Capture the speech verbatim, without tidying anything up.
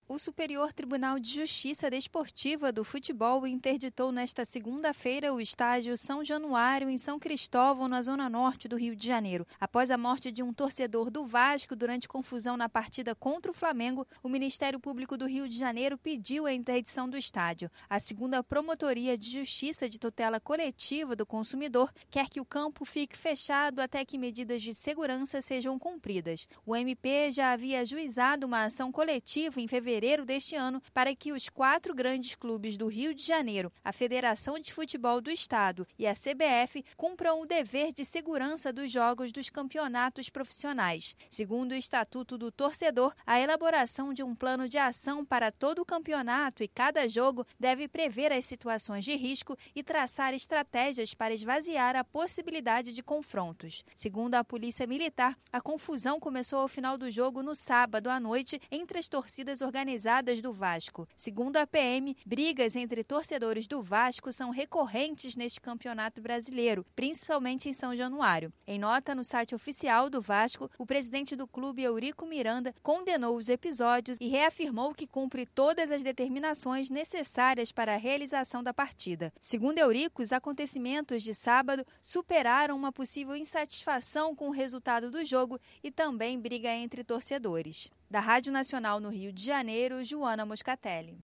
O Superior Tribunal de Justiça Desportiva do Futebol interditou nesta segunda-feira o estádio São Januário, em São Cristóvão, na zona norte do Rio de Janeiro. Após a morte de um torcedor do Vasco durante confusão na partida contra o Flamengo, o Ministério Público do Rio de Janeiro pediu a interdição do estádio. A segunda Promotoria de Justiça de Tutela Coletiva do Consumidor quer que o campo fique fechado até que medidas de segurança sejam cumpridas. O M P já havia ajuizado uma ação coletiva em fevereiro deste ano para que os quatro grandes clubes do Rio de Janeiro, a Federação de Futebol do Estado e a C B F cumpram o dever de segurança dos jogos dos campeonatos profissionais. Segundo o Estatuto do Torcedor, a elaboração de um plano de ação para todo o campeonato e cada jogo deve prever as situações de risco e traçar estratégias para esvaziar a possibilidade de confrontos. Segundo a Polícia Militar, a confusão começou ao final do jogo no sábado à noite entre as torcidas organizadas organizadas do Vasco. Segundo a P M, brigas entre torcedores do Vasco são recorrentes neste campeonato brasileiro, principalmente em São Januário. Em nota no site oficial do Vasco, o presidente do clube, Eurico Miranda, condenou os episódios e reafirmou que cumpre todas as determinações necessárias para a realização da partida. Segundo Eurico, os acontecimentos de sábado superaram uma possível insatisfação com o resultado do jogo e também briga entre torcedores. Da Rádio Nacional no Rio de Janeiro, Joana Moscatelli.